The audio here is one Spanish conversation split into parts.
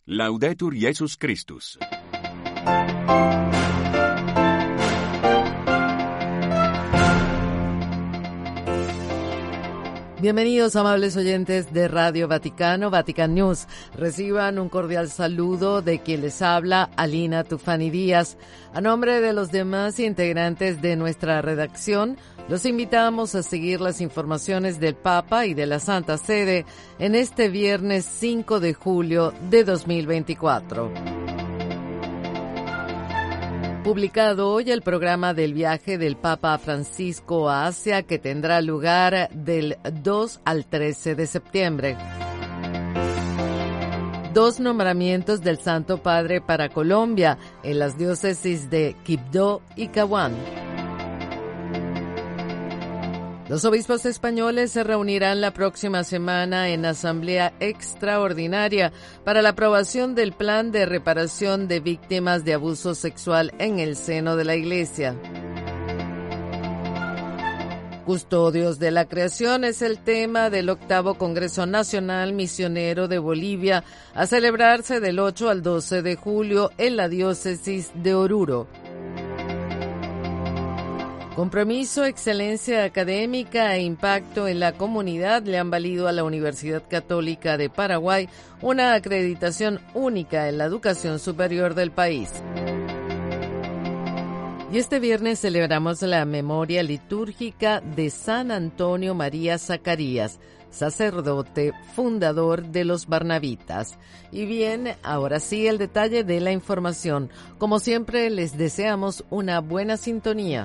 Laudetur Jesus Christus. Bienvenidos, amables oyentes de Radio Vaticano, Vatican News. Reciban un cordial saludo de quien les habla, Alina Tufani Díaz. A nombre de los demás integrantes de nuestra redacción, los invitamos a seguir las informaciones del Papa y de la Santa Sede en este viernes 5 de julio de 2024. Publicado hoy el programa del viaje del Papa Francisco a Asia, que tendrá lugar del 2 al 13 de septiembre. 2 nombramientos del Santo Padre para Colombia en las diócesis de Quibdó y Cauán. Los obispos españoles se reunirán la próxima semana en asamblea extraordinaria para la aprobación del plan de reparación de víctimas de abuso sexual en el seno de la Iglesia. Custodios de la Creación es el tema del 8º Congreso Nacional Misionero de Bolivia, a celebrarse del 8 al 12 de julio en la diócesis de Oruro. Compromiso, excelencia académica e impacto en la comunidad le han valido a la Universidad Católica de Paraguay una acreditación única en la educación superior del país. Y este viernes celebramos la memoria litúrgica de San Antonio María Zacarías, sacerdote fundador de los Barnabitas. Y bien, ahora sí el detalle de la información. Como siempre, les deseamos una buena sintonía.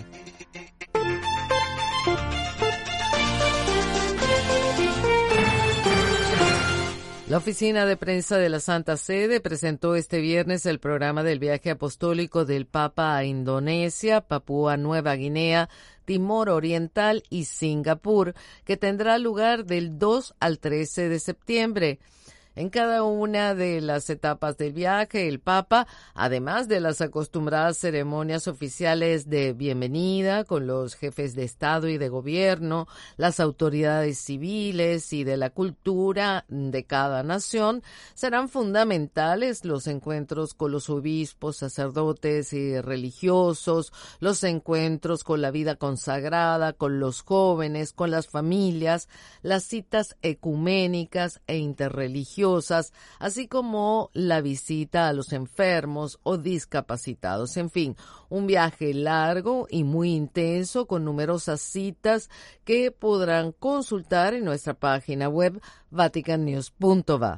La oficina de prensa de la Santa Sede presentó este viernes el programa del viaje apostólico del Papa a Indonesia, Papúa Nueva Guinea, Timor Oriental y Singapur, que tendrá lugar del 2 al 13 de septiembre. En cada una de las etapas del viaje, el Papa, además de las acostumbradas ceremonias oficiales de bienvenida con los jefes de Estado y de Gobierno, las autoridades civiles y de la cultura de cada nación, serán fundamentales los encuentros con los obispos, sacerdotes y religiosos, los encuentros con la vida consagrada, con los jóvenes, con las familias, las citas ecuménicas e interreligiosas, así como la visita a los enfermos o discapacitados. En fin, un viaje largo y muy intenso con numerosas citas que podrán consultar en nuestra página web vaticannews.va.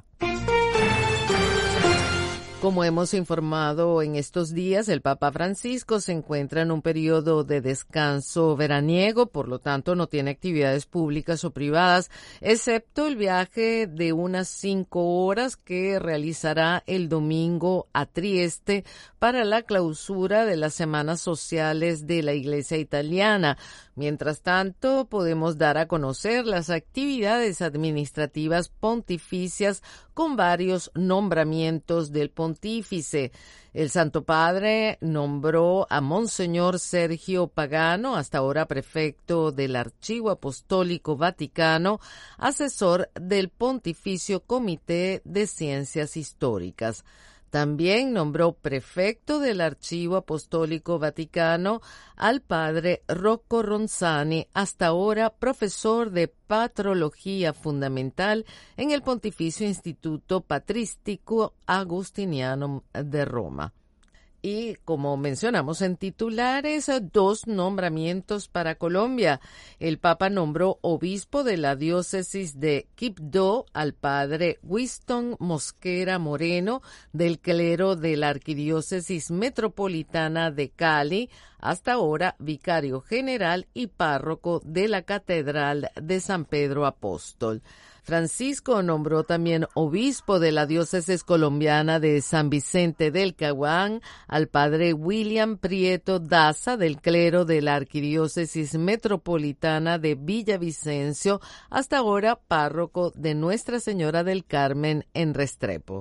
Como hemos informado en estos días, el Papa Francisco se encuentra en un periodo de descanso veraniego, por lo tanto no tiene actividades públicas o privadas, excepto el viaje de unas 5 horas que realizará el domingo a Trieste para la clausura de las Semanas Sociales de la Iglesia Italiana. Mientras tanto, podemos dar a conocer las actividades administrativas pontificias con varios nombramientos del pontífice. El Santo Padre nombró a Monseñor Sergio Pagano, hasta ahora prefecto del Archivo Apostólico Vaticano, asesor del Pontificio Comité de Ciencias Históricas. También nombró prefecto del Archivo Apostólico Vaticano al padre Rocco Ronzani, hasta ahora profesor de Patrología Fundamental en el Pontificio Instituto Patrístico Agustiniano de Roma. Y como mencionamos en titulares, 2 nombramientos para Colombia. El Papa nombró obispo de la diócesis de Quibdó al padre Winston Mosquera Moreno, del clero de la Arquidiócesis Metropolitana de Cali, hasta ahora vicario general y párroco de la Catedral de San Pedro Apóstol. Francisco nombró también obispo de la diócesis colombiana de San Vicente del Cauán al padre William Prieto Daza, del clero de la Arquidiócesis Metropolitana de Villavicencio, hasta ahora párroco de Nuestra Señora del Carmen en Restrepo.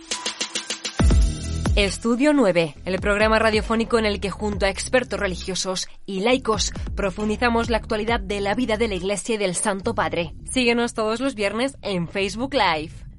Estudio 9, el programa radiofónico en el que junto a expertos religiosos y laicos profundizamos la actualidad de la vida de la Iglesia y del Santo Padre. Síguenos todos los viernes en Facebook Live.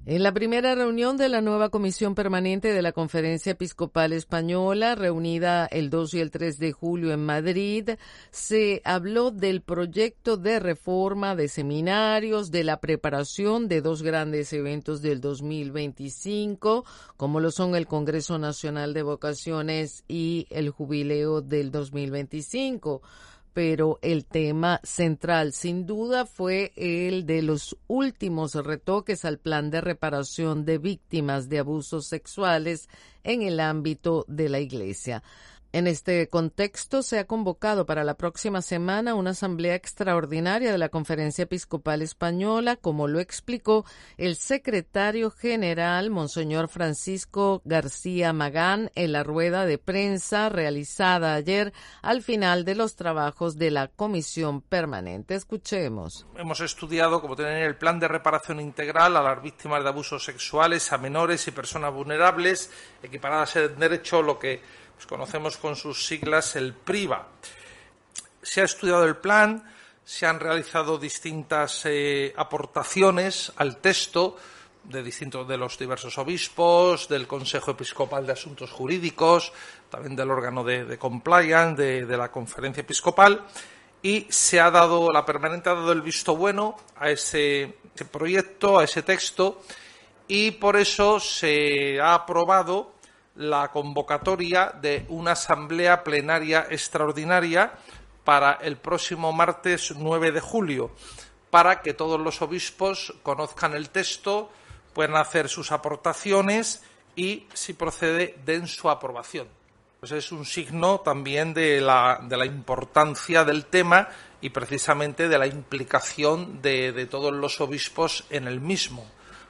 En la primera reunión de la nueva Comisión Permanente de la Conferencia Episcopal Española, reunida el 2 y el 3 de julio en Madrid, se habló del proyecto de reforma de seminarios, de la preparación de dos grandes eventos del 2025, como lo son el Congreso Nacional de Vocaciones y el Jubileo del 2025. Pero el tema central, sin duda, fue el de los últimos retoques al plan de reparación de víctimas de abusos sexuales en el ámbito de la Iglesia. En este contexto, se ha convocado para la próxima semana una asamblea extraordinaria de la Conferencia Episcopal Española, como lo explicó el secretario general, Monseñor Francisco García Magán, en la rueda de prensa realizada ayer al final de los trabajos de la Comisión Permanente. Escuchemos. Hemos estudiado cómo tener el plan de reparación integral a las víctimas de abusos sexuales, a menores y personas vulnerables, equiparadas en derecho, lo que conocemos con sus siglas el PRIVA. Se ha estudiado el plan, se han realizado distintas aportaciones al texto de los diversos obispos, del Consejo Episcopal de Asuntos Jurídicos, también del órgano de compliance de la Conferencia Episcopal, y la Permanente ha dado el visto bueno a ese proyecto, a ese texto, y por eso se ha aprobado la convocatoria de una asamblea plenaria extraordinaria para el próximo martes 9 de julio, para que todos los obispos conozcan el texto, puedan hacer sus aportaciones y, si procede, den su aprobación. Pues es un signo también de la importancia del tema y precisamente de la implicación de todos los obispos en el mismo.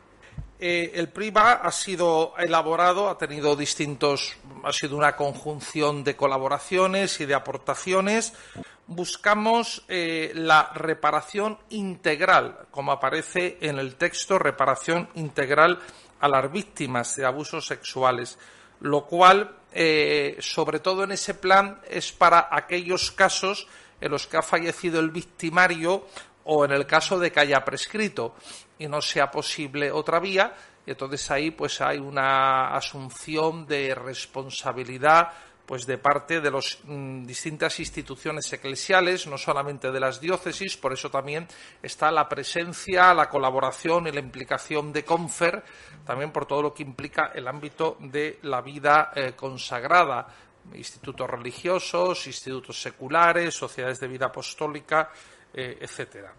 El PRIVA ha sido elaborado, ha sido una conjunción de colaboraciones y de aportaciones. Buscamos la reparación integral, como aparece en el texto, reparación integral a las víctimas de abusos sexuales, lo cual, sobre todo en ese plan, es para aquellos casos en los que ha fallecido el victimario o en el caso de que haya prescrito y no sea posible otra vía, y entonces ahí pues hay una asunción de responsabilidad pues de parte de las distintas instituciones eclesiales, no solamente de las diócesis. Por eso también está la presencia, la colaboración y la implicación de Confer, también por todo lo que implica el ámbito de la vida consagrada, institutos religiosos, institutos seculares, sociedades de vida apostólica, etcétera.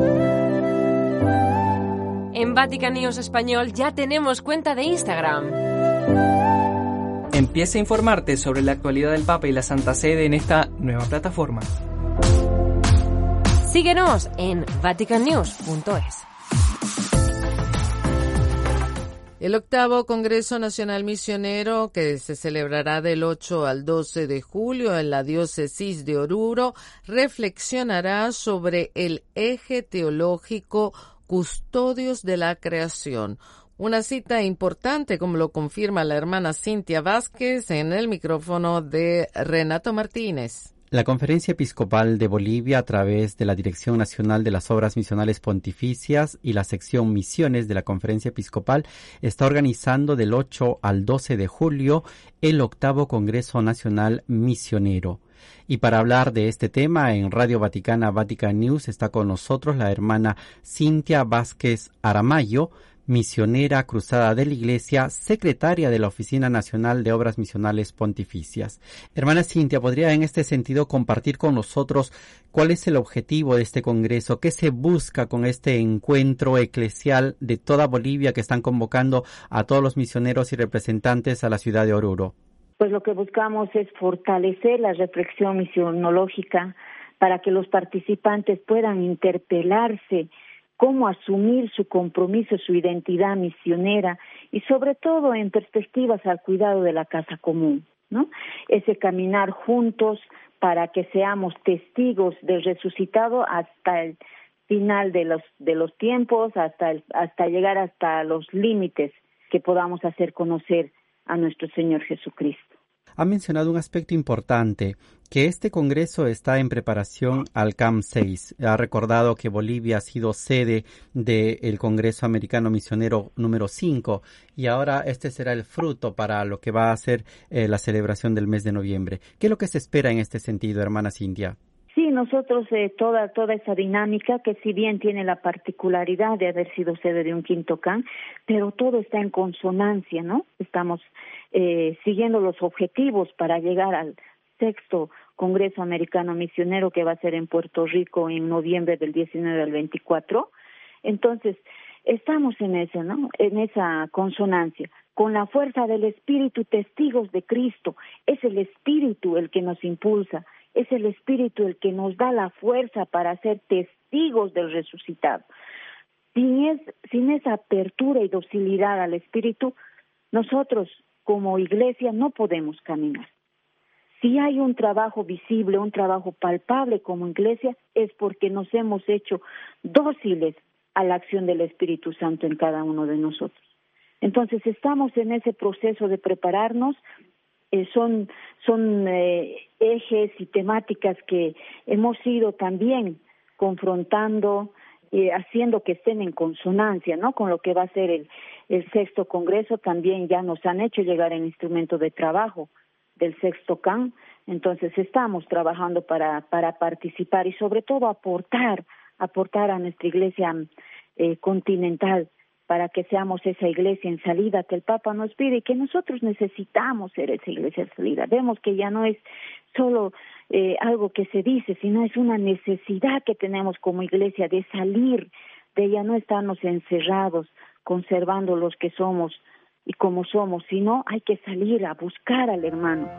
En Vatican News Español ya tenemos cuenta de Instagram. Empieza a informarte sobre la actualidad del Papa y la Santa Sede en esta nueva plataforma. Síguenos en vaticannews.es. El 8º Congreso Nacional Misionero, que se celebrará del 8 al 12 de julio en la diócesis de Oruro, reflexionará sobre el eje teológico Custodios de la Creación. Una cita importante, como lo confirma la hermana Cintia Vázquez en el micrófono de Renato Martínez. La Conferencia Episcopal de Bolivia, a través de la Dirección Nacional de las Obras Misionales Pontificias y la sección Misiones de la Conferencia Episcopal, está organizando del 8 al 12 de julio el 8º Congreso Nacional Misionero. Y para hablar de este tema, en Radio Vaticana Vatican News está con nosotros la hermana Cintia Vázquez Aramayo, misionera cruzada de la Iglesia, secretaria de la Oficina Nacional de Obras Misionales Pontificias. Hermana Cintia, ¿podría en este sentido compartir con nosotros cuál es el objetivo de este congreso? ¿Qué se busca con este encuentro eclesial de toda Bolivia que están convocando a todos los misioneros y representantes a la ciudad de Oruro? Pues lo que buscamos es fortalecer la reflexión misionológica para que los participantes puedan interpelarse cómo asumir su compromiso, su identidad misionera y sobre todo en perspectivas al cuidado de la casa común, ¿no? Ese caminar juntos para que seamos testigos del resucitado hasta el final de los tiempos, hasta llegar hasta los límites que podamos hacer conocer a nuestro Señor Jesucristo. ha mencionado un aspecto importante, que este Congreso está en preparación al CAM 6. Ha recordado que Bolivia ha sido sede del Congreso Americano Misionero número 5 y ahora este será el fruto para lo que va a ser la celebración del mes de noviembre. ¿Qué es lo que se espera en este sentido, hermana Cintia? Sí, nosotros toda esa dinámica, que si bien tiene la particularidad de haber sido sede de un quinto CAM, pero todo está en consonancia, ¿no? Estamos siguiendo los objetivos para llegar al sexto Congreso Americano Misionero, que va a ser en Puerto Rico en noviembre del 19 al 24. Entonces, estamos en eso, ¿no? En esa consonancia. Con la fuerza del Espíritu, testigos de Cristo. Es el Espíritu el que nos impulsa. Es el Espíritu el que nos da la fuerza para ser testigos del resucitado. Sin esa apertura y docilidad al Espíritu, nosotros como iglesia no podemos caminar. Si hay un trabajo visible, un trabajo palpable como iglesia, es porque nos hemos hecho dóciles a la acción del Espíritu Santo en cada uno de nosotros. Entonces, estamos en ese proceso de prepararnos. Son ejes y temáticas que hemos ido también confrontando, haciendo que estén en consonancia, ¿no? Con lo que va a ser el sexto Congreso. También ya nos han hecho llegar el instrumento de trabajo del sexto CAM. Entonces estamos trabajando para participar y sobre todo aportar a nuestra iglesia continental, para que seamos esa iglesia en salida que el Papa nos pide y que nosotros necesitamos ser esa iglesia en salida. Vemos que ya no es solo algo que se dice, sino es una necesidad que tenemos como iglesia de salir, de ya no estarnos encerrados, conservando los que somos y como somos, sino hay que salir a buscar al hermano.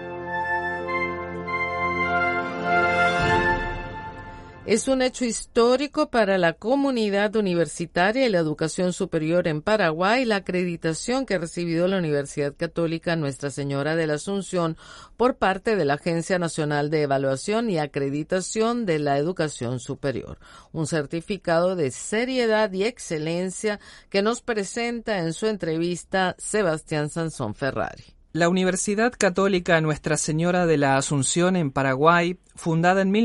Es un hecho histórico para la comunidad universitaria y la educación superior en Paraguay la acreditación que ha recibido la Universidad Católica Nuestra Señora de la Asunción por parte de la Agencia Nacional de Evaluación y Acreditación de la Educación Superior. Un certificado de seriedad y excelencia que nos presenta en su entrevista Sebastián Sansón Ferrari. La Universidad Católica Nuestra Señora de la Asunción en Paraguay, fundada en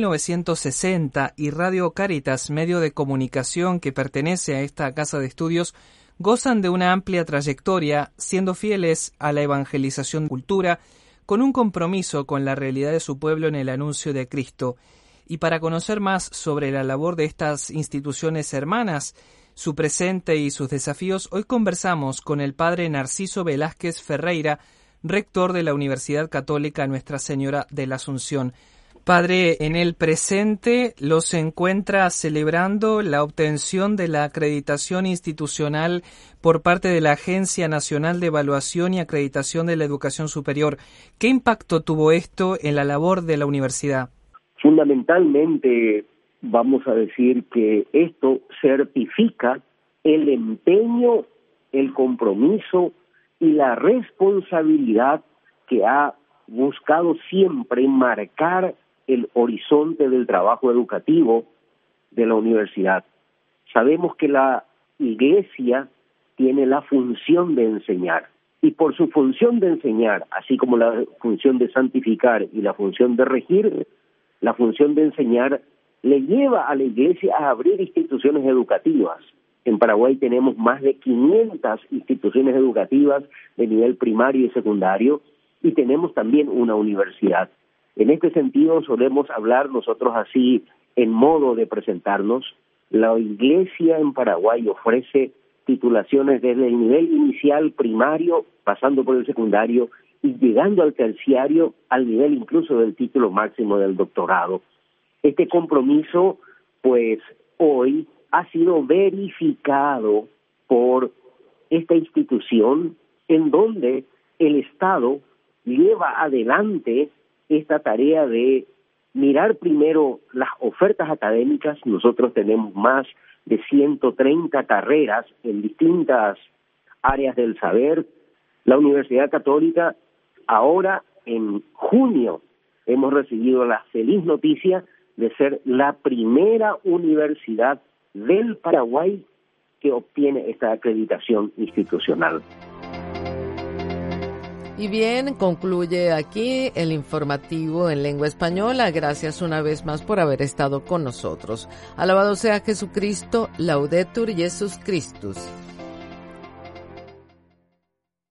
1960, y Radio Caritas, medio de comunicación que pertenece a esta casa de estudios, gozan de una amplia trayectoria, siendo fieles a la evangelización de cultura, con un compromiso con la realidad de su pueblo en el anuncio de Cristo. Y para conocer más sobre la labor de estas instituciones hermanas, su presente y sus desafíos, hoy conversamos con el padre Narciso Velázquez Ferreira, rector de la Universidad Católica Nuestra Señora de la Asunción. Padre, en el presente los encuentra celebrando la obtención de la acreditación institucional por parte de la Agencia Nacional de Evaluación y Acreditación de la Educación Superior. ¿Qué impacto tuvo esto en la labor de la universidad? Fundamentalmente, vamos a decir que esto certifica el empeño, el compromiso y la responsabilidad que ha buscado siempre marcar el horizonte del trabajo educativo de la universidad. Sabemos que la Iglesia tiene la función de enseñar, y por su función de enseñar, así como la función de santificar y la función de regir, la función de enseñar le lleva a la Iglesia a abrir instituciones educativas. En Paraguay tenemos más de 500 instituciones educativas de nivel primario y secundario, y tenemos también una universidad. En este sentido solemos hablar nosotros así en modo de presentarnos. La Iglesia en Paraguay ofrece titulaciones desde el nivel inicial primario, pasando por el secundario y llegando al terciario, al nivel incluso del título máximo del doctorado. Este compromiso, pues, hoy ha sido verificado por esta institución, en donde el Estado lleva adelante esta tarea de mirar primero las ofertas académicas. Nosotros tenemos más de 130 carreras en distintas áreas del saber. La Universidad Católica, ahora en junio, hemos recibido la feliz noticia de ser la primera universidad del Paraguay que obtiene esta acreditación institucional. Y bien, concluye aquí el informativo en lengua española. Gracias una vez más por haber estado con nosotros. Alabado sea Jesucristo, Laudetur Jesus Christus.